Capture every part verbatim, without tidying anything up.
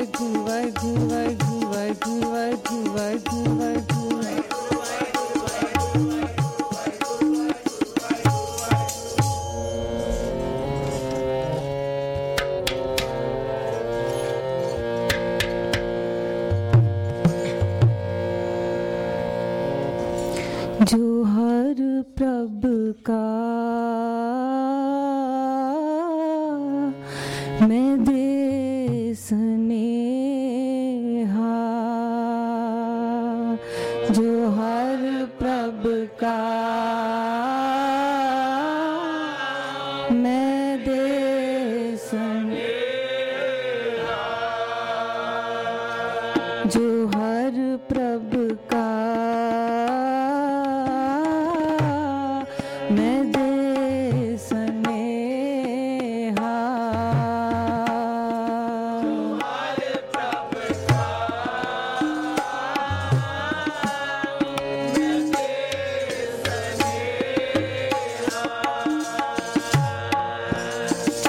वाहिगुरू वाहिगुरू वाहिगुरू वाहिगुरू वाहिगुरू वाहिगुरू जो हर प्रभ का मैं दे स्नेहा, जो हर प्रभ का मैं दे स्नेहा, जो हर प्रभ का मैं दे स्नेहा,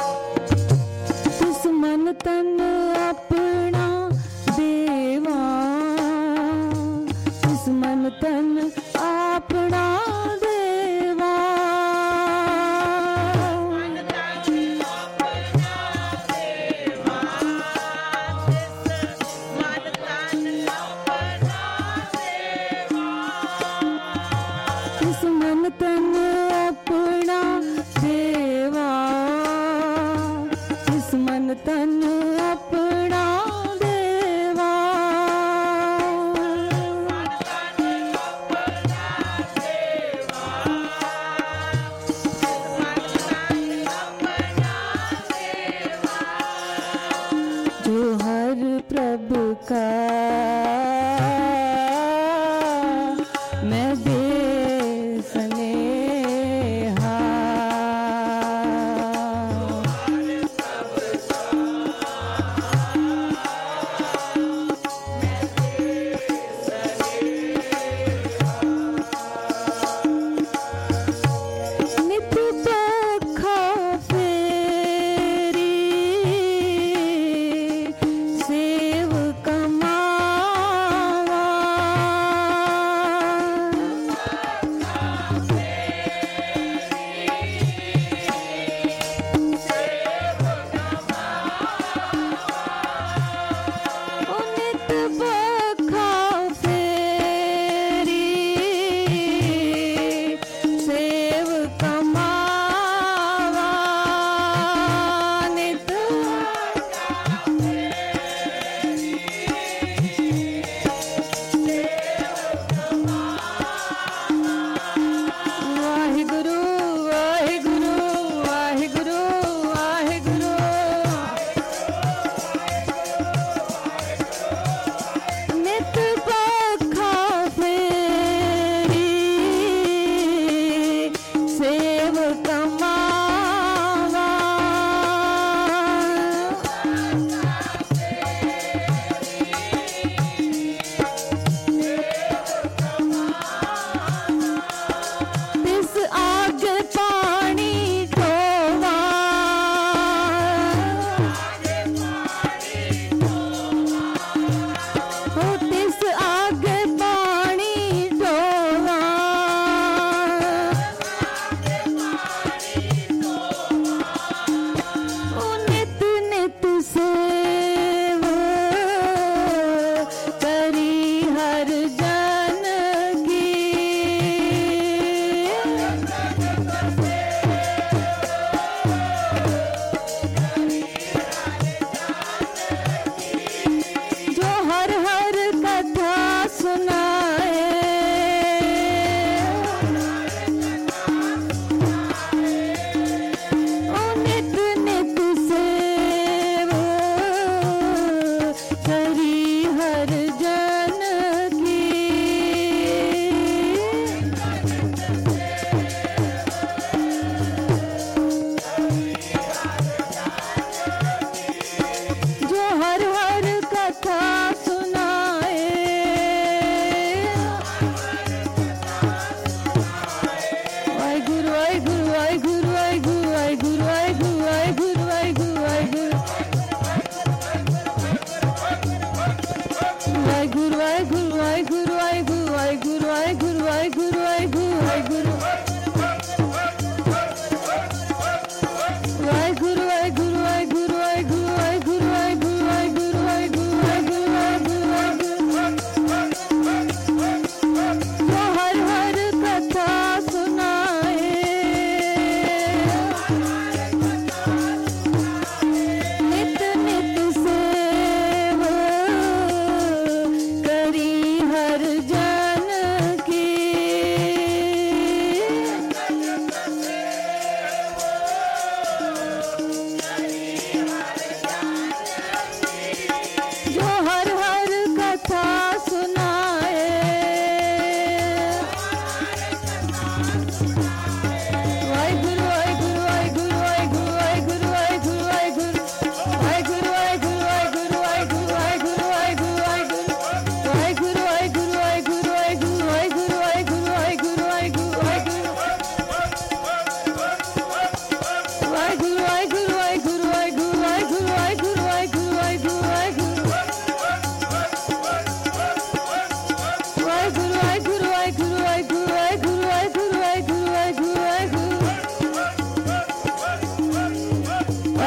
तिस मन तन अपना देवा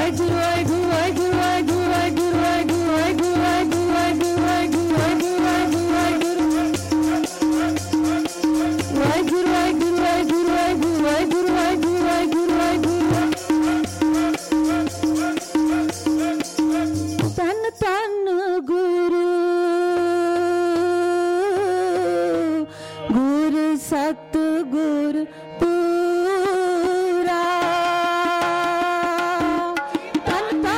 सतगुर पूरा तन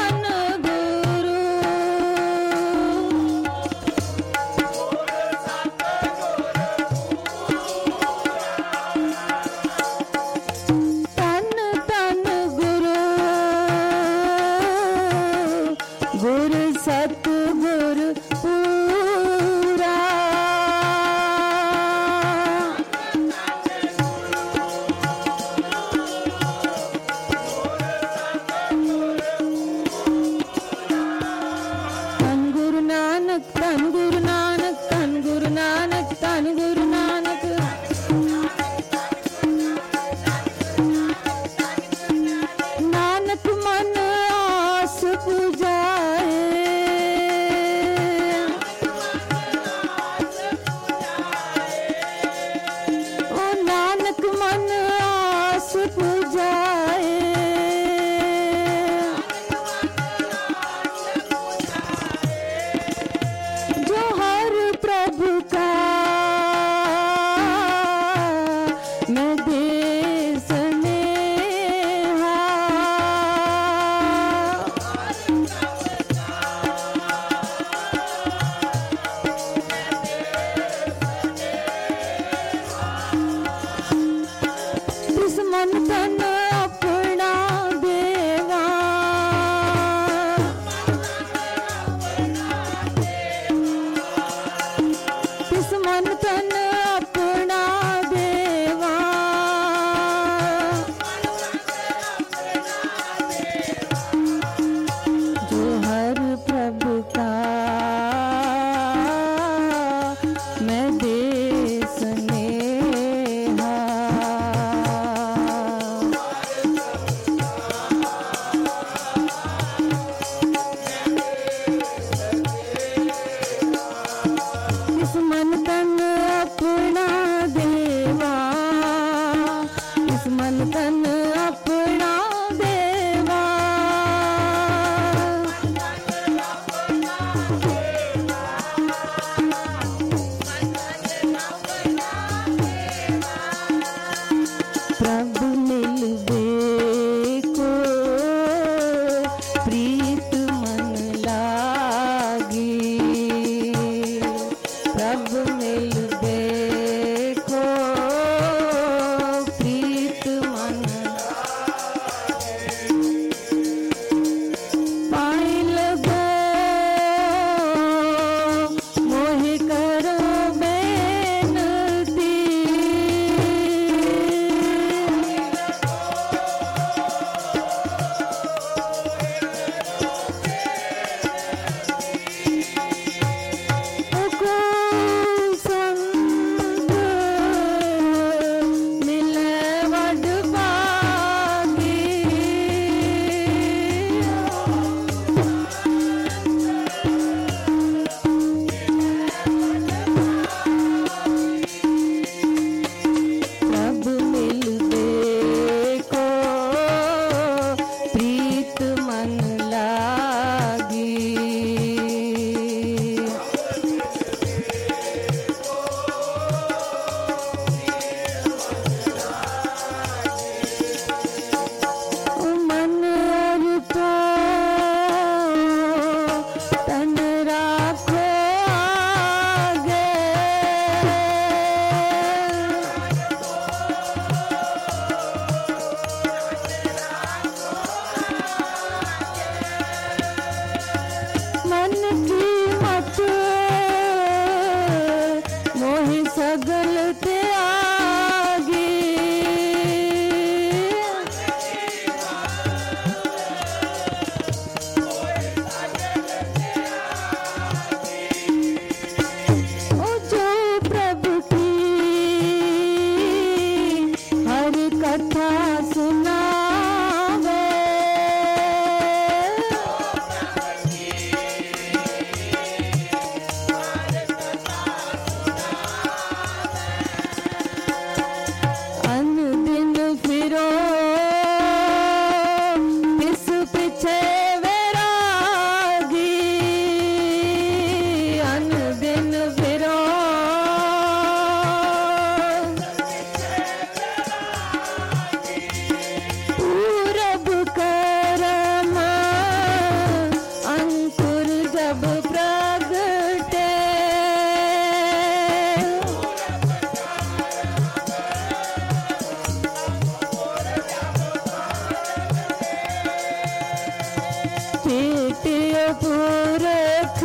पेटियो पुरख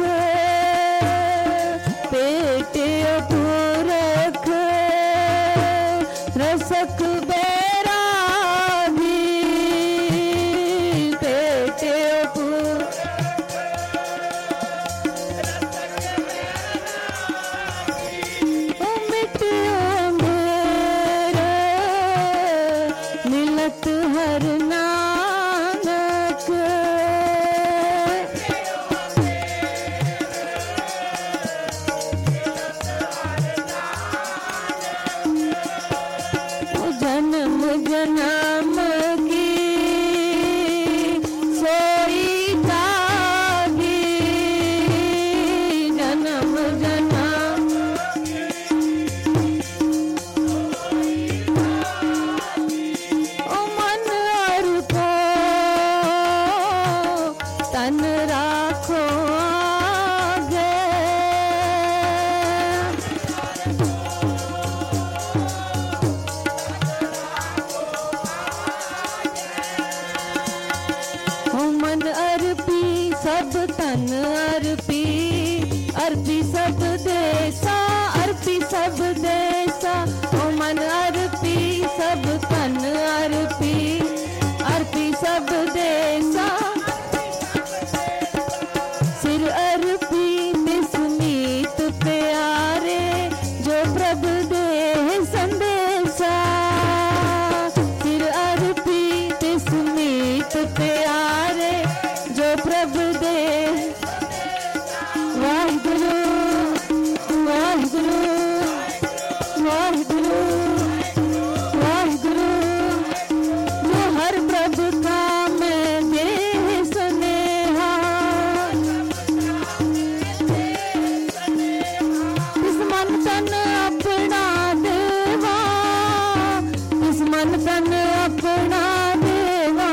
पेटियो पुरख रसक बैरागी पेटियो पुरख ओ मिटियो मेरे मिलत हर नानक जन्म जन्म की सोई जागी जन्म जन्म ओ मन और को तन राखो आगे ओ मन अर्पी सब तन अर्पी अर्पी सब देसा अर्पी सब देसा ओ मन अर्पी सब तन अर्पी अर्पी सब देसा सिर अर्पी तिसमीत प्यारे जो प्रभु दे संदेशा सिर अर्पी तिसमीत प्यारे जो प्रभु दे वाहिगुरु वाहिगुरु वाहिगुरु वाहिगुरु जो हर प्रभु का मैं दे स्नेहा इस मन तन अपना देवा इस मन तन अपना देवा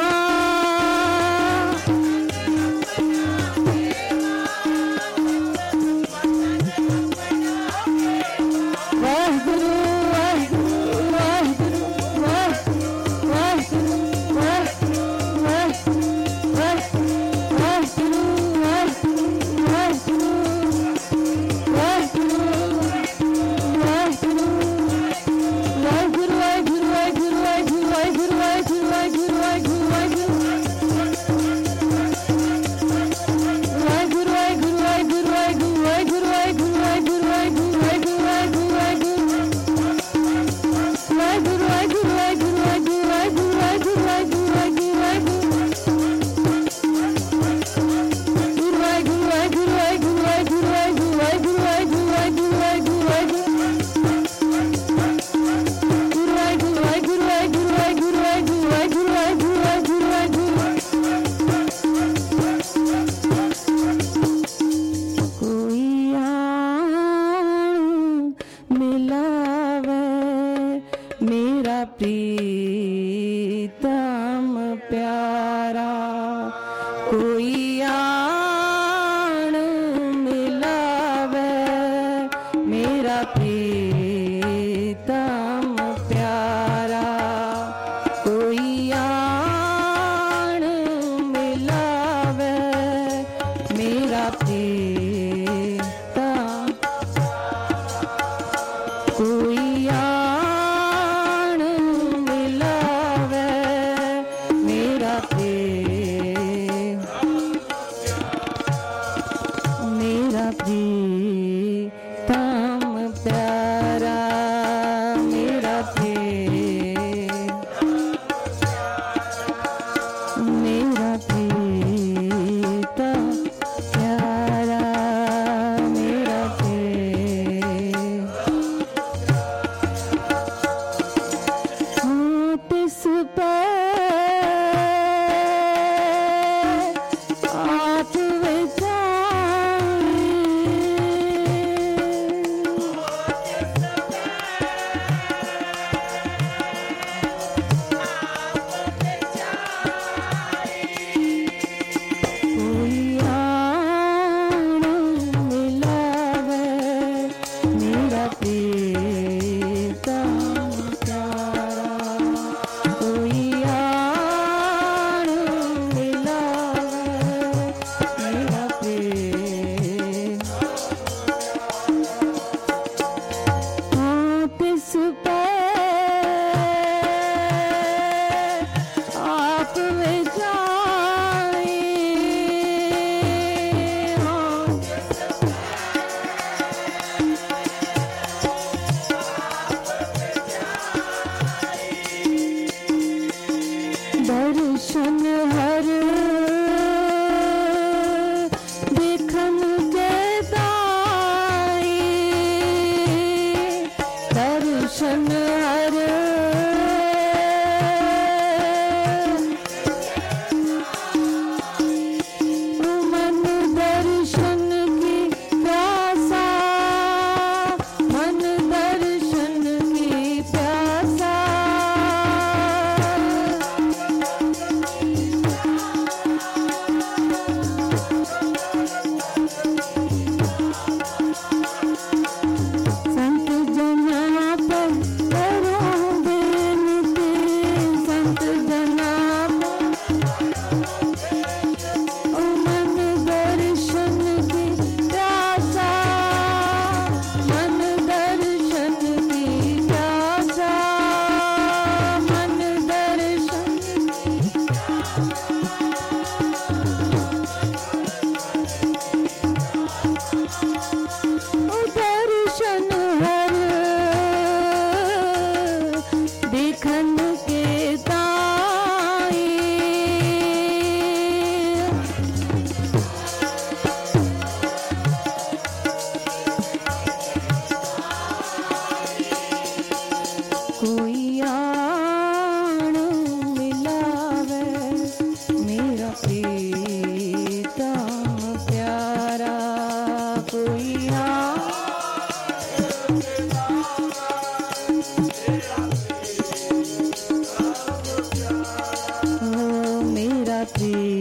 वाहिगुरु वाहिगुरु वाहिगुरु वाहिगुरु वाहिगुरु वाहिगुरु वाहिगुरु वाहिगुरु वाहिगुरु वाहिगुरु वाहिगुरु वाहिगुरु वाहिगुरु वाहिगुरु वाहिगुरु वाहिगुरु कोई आन मिलावे मेरा प्रीतम प्यारा कोई आन मिलावे मेरा प्रीतम प्यारा कोई आन मिलावे मेरा प्रीतम कोई आन मिलावे मेरा प्रीतम मेरा प्रीतम प्यारा मेरा प्रीतम मेरा प्रीतम प्यारा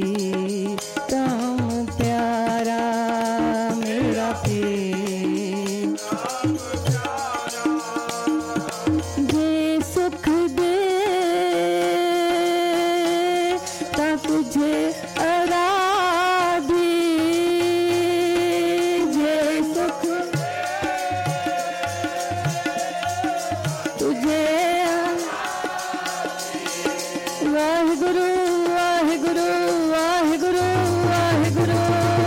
राम प्यारा मेरा प्रीत। जे सुख दे ता तुझे आराधी, जे सुख तुझे वाहिगुरु वाहिगुरु वाहिगुरु वाहिगुरु।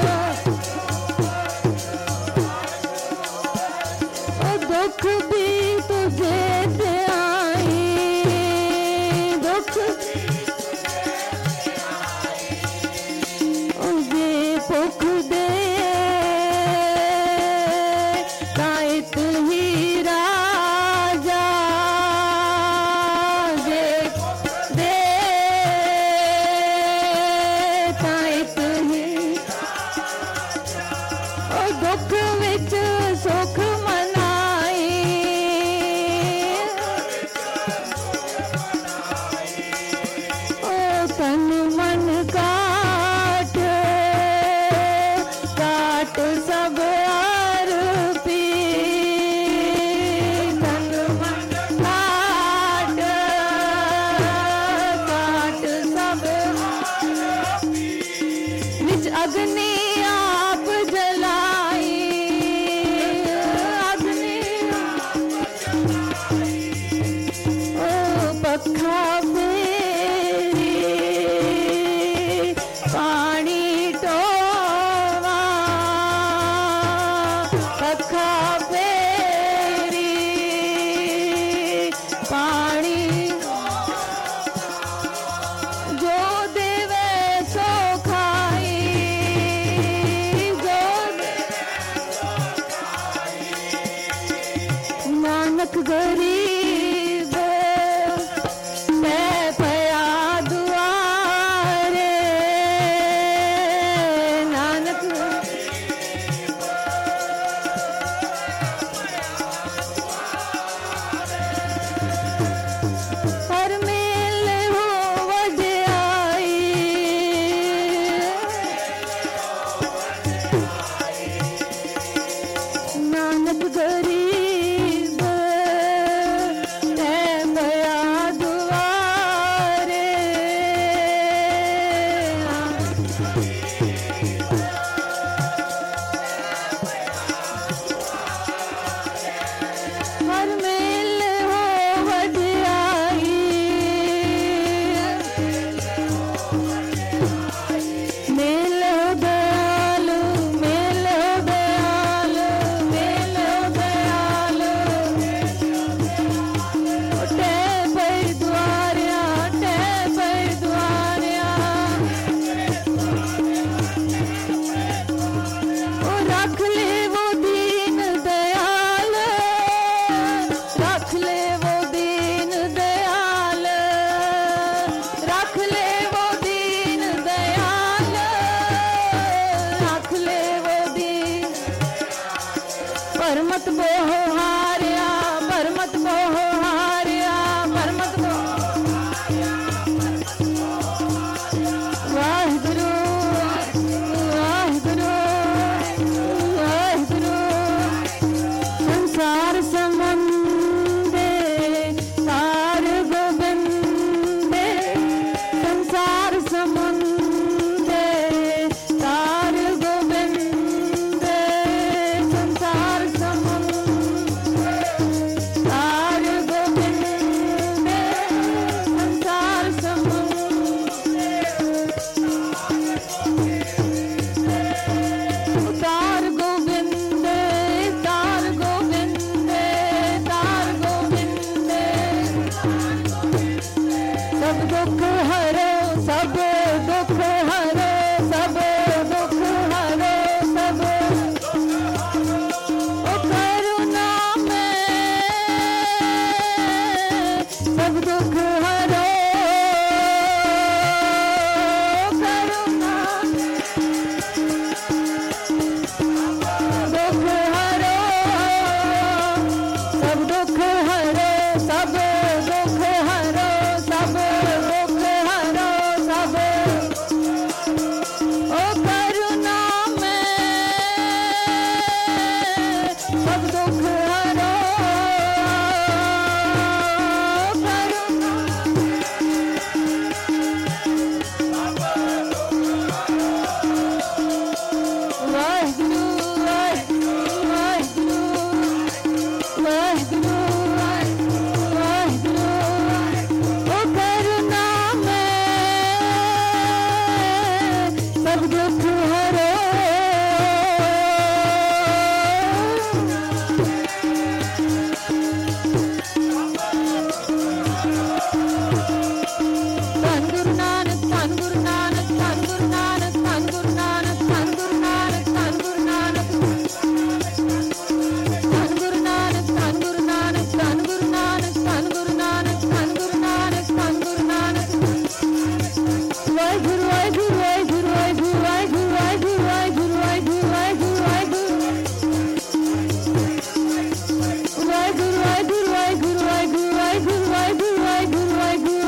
ओ दुख भी तुझे दे आई, दुख ओ जे भुख दे कायत ही राजा, जे दे कायत ही। ओ दुख विच सुख मनाई, ओ तन मन काट काट सब आरती, तन मन काट काट सब विच अग्नि आप जलाई, अग्नि ओ पखा फेरी पानी टोवा, पखा फेरी पानी जो देवे सो खाई, जो नानक गरीब मैं पया दुआरे, नानक हर मेले हो वड्याई, नानक गरीब मैं पया दुआरे। हर मेले हो वड्याई, मेले हो दयालु, मेले हो दयालु, मेले हो दयालु। टे पई द्वारिया, टे पई द्वारिया, ओ रख ले वो दीन दयाल, रख ले वो दीन दयाल, रख ले वो दीन दयाल, रख ले वो दीन। परमत बोह हारिया, परमत बोह हारिया, परमत बोह वाहिगुरु वाहिगुरु वाहिगुरु। संसार समंदे तार गोबिंदे, संसार समंदे तार गोबिंदे, संसार समंदे सब दुख हरो धन गुरु नानक धन गुरु नानक धन गुरु नानक धन गुरु नानक धन गुरु नानक धन गुरु नानक धन गुरु नानक धन गुरु नानक धन गुरु नानक धन गुरु नानक धन गुरु नानक धन गुरु नानक वाहिगुरु वाहिगुरु वाहिगुरु वाहिगुरु वाहिगुरु वाहिगुरु वाहिगुरु वाहिगुरु वाहिगुरु वाहिगुरु वाहिगुरु वाहिगुरु वाहिगुरु वाहिगुरु वाहिगुरु वाहिगुरु वाहिगुरु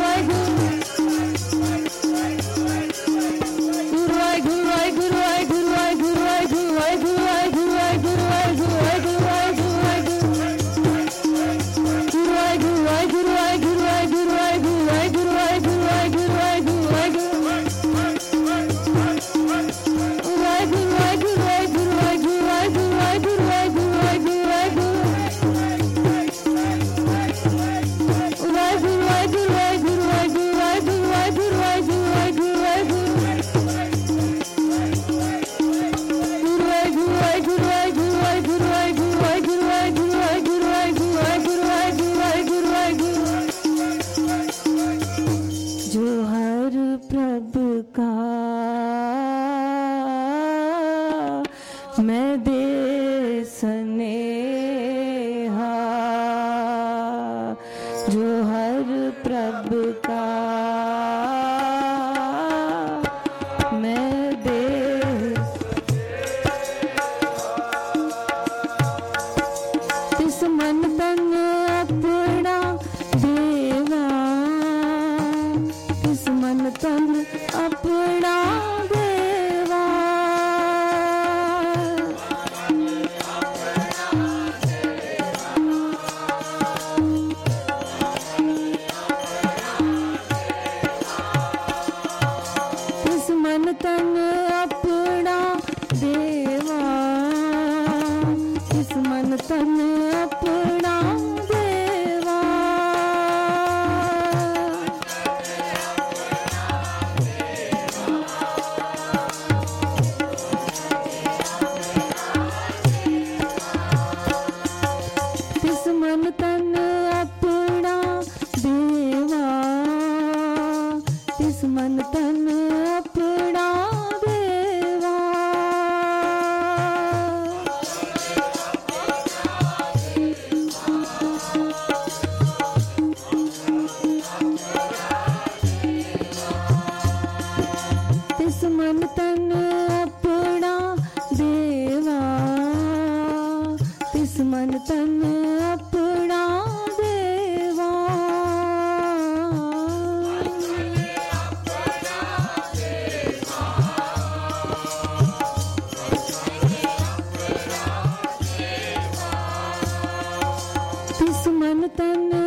मैं दे स्नेहा जो हर प्रभु का मैं दे तिस मन तन अपना देवा तिस मन तन अपना तन अपना देवा इस मन तन अपना देवा इस मन तन अपना देवा इस मन तन अपना देवा तिस मन तन अपना देवा तिस मन तन अपना देवा तिस मन तन